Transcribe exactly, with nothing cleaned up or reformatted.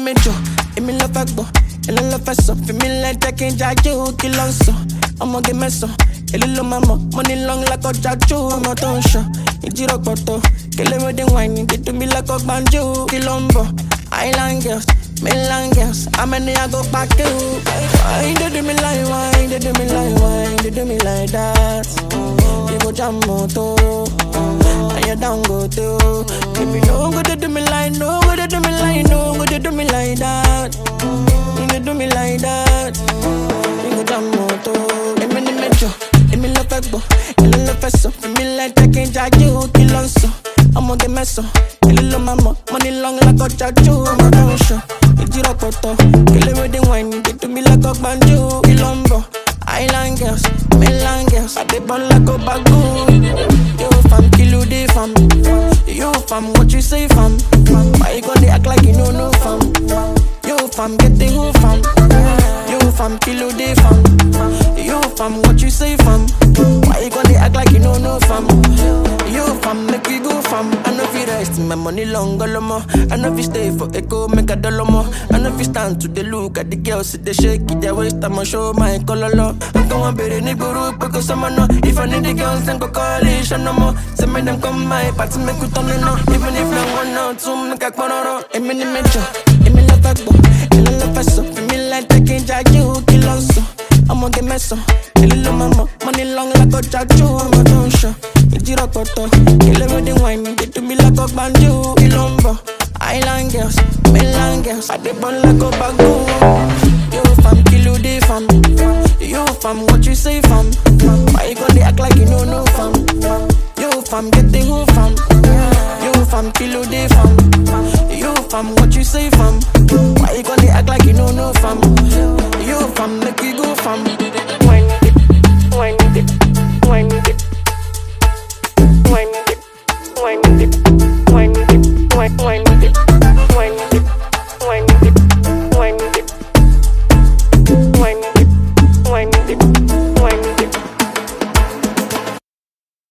metro, et me love agbo. Et le love so, fait me like that can't judge you, kill on so. I'ma get mess up. Et le lo mama, money long like a jaju, I'm not on show. It's your photo, kill it with the wine, get to me like a banjo, kilombo. Island girls, mainland girls, I'm in I go back to. Why they do me like why, they do me like why, they do me like that. You go jam moto, and you down go too. Baby, no go to do me like, no go to do me like, no go to do me like that. You do me like that. You go jam moto, let me metro, let me love agbo, let me love so, let me like that can't judge you, kill on so. I'ma get mess up. Kill it, mama. Money long like a tattoo. I'm a down show. It's your photo. Kill it with the wine. Get to me like a banjo. Kilombo. Island girls. Mainland girls. I dip on like a bagoon. You fam. Kill you, they fam. You fam. What you say, fam? Why you gonna act like you know no fam? You fam. Get the who fam. You fam. Kill you, they fam. You fam. What you say, fam? Why you gonna act like you know no fam? You fam. Make you go fam. I know if you rest my money long go more. I know if you stay for echo, make a dollar more. I know if you stand to the look at the girls, they shake it, they waste time, I show my color. I'm going to be the nigga because I'm no. If I need the girls, then go coalition no more. Send me them come my party, make you turn it on. Even if no one out, to make a corner. I'm in the metro, I'm in the backbone, I'm in the fast up. I'm in like I can't judge you, kill on so. I'ma get mess up. Little mama, money long like a tattoo, I'm a down show. It's your photo, kill it with the wine, get to me like a banjo, kilombo. Island girls, mainland girls, I dip on like a bagoon. You fam, kill you, they fam. You fam, what you say, fam? Why you gonna act like you know no fam? You fam, get the who fam. You fam, kill you, they fam. You fam, what you say, fam? Why you gonna act like you know no fam?